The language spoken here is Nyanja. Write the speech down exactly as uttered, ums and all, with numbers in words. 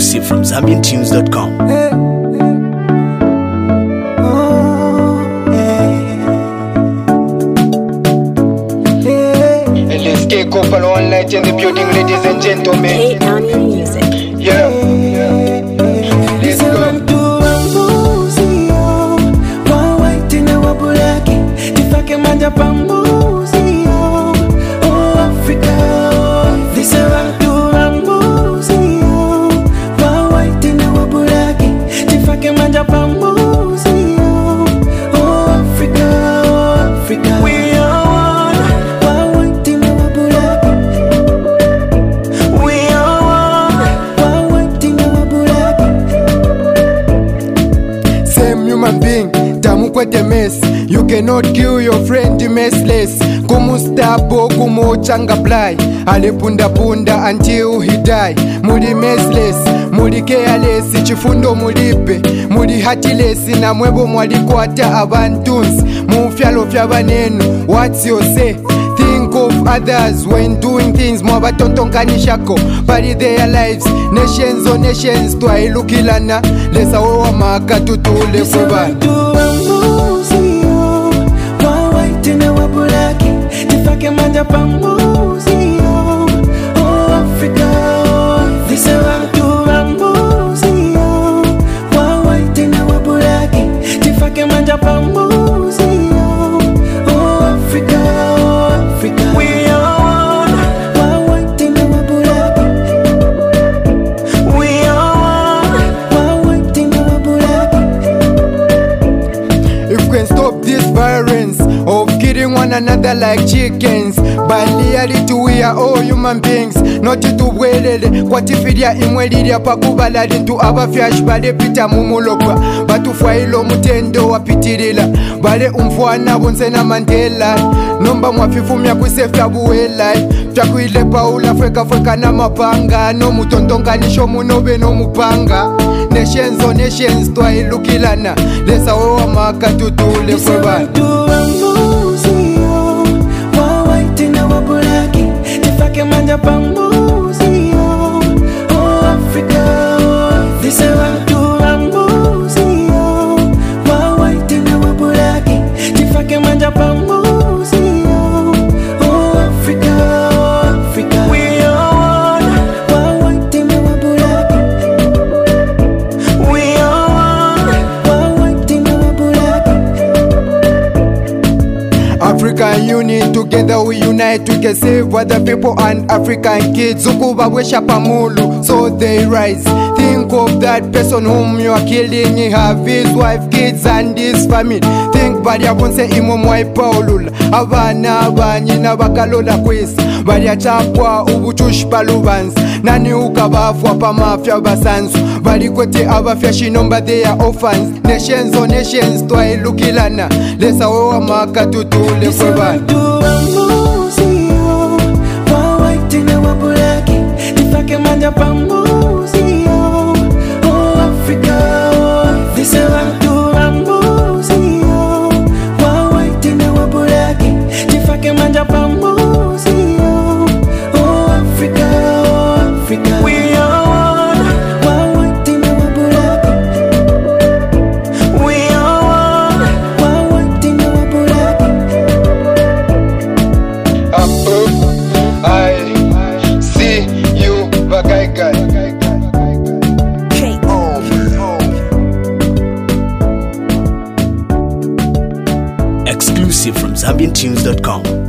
Exclusive from Zambian Tunes dot com. Hey. Oh, hey. Hey. L S K couple all night in the building, ladies and gentlemen. Hey, Downey Music. Yeah, yeah. Let's go. You cannot kill your friend messless. Kumustabo kumuchanga apply. Alipunda punda until he die. Muli messless, muli careless. Chifundo mulipe, muli heartless. Na mwebo mwalikwata abantunzi. Mufyalo fyabanenu, what's your say? Think of others when doing things. Mwabatontonkanishako pari their lives. Nations on nations twailukilana. Lesa owa maka tutule kubana. Manja pamuzi, oh, oh Africa, oh, this is what to pamuzi, oh, wa white na wabulaki, tifake manja pamuzi, oh, oh Africa, oh Africa, we are one, wa white na wabulaki, we are one, wa white na wabulaki. If we can stop this violence of killing one another like chickens, by reality we are all human beings. Not to welele kwatifiria imweliria pakubala lintu abafyash bale pita mumulokwa batufailo mutendo wapitirila bale umfwana bonse na Mandela nomba mwafifumya kwisefya buwela twakuile paula fweka fweka na mapanga no mutontonganisho munobe no mupanga. Nations on nations twailukilana lesa owa maka tutule kwebana. Manja pamuzi, oh, oh Africa, oh, this is what to pamuzi, oh, wa white na wabulaki, tifake manja pamuzi, oh, oh Africa, oh Africa, we are one, wa white na wabulaki, we are one, wa white na wabulaki. African unity, together we unite, we can save other people and African kids. Zukuba wesha pamulu, so they rise. Think of that person whom you are killing. He have his wife, kids and his family. Think bali abonse imo mwai paulula. Abana abanyi na bakalola kwesa. Bali achapwa ubuchushi palubansi. Nani ukabafwa pa mafia basansu. Bali kwete abafya shinomba they are orphans. Nations on nations twailukilana. Lesa owa maka tutule kwebana. Manja pamuzi, oh, oh Africa, oh, this is what to pamuzi, oh, wa white na wabulaki, tifake manja pamuzi, oh, oh Africa, oh Africa, we are one, wa white na wabulaki, we are one, wa white na wabulaki. Up, up, I see you. Guy, guy. K O Exclusive from Zambian Tunes dot com.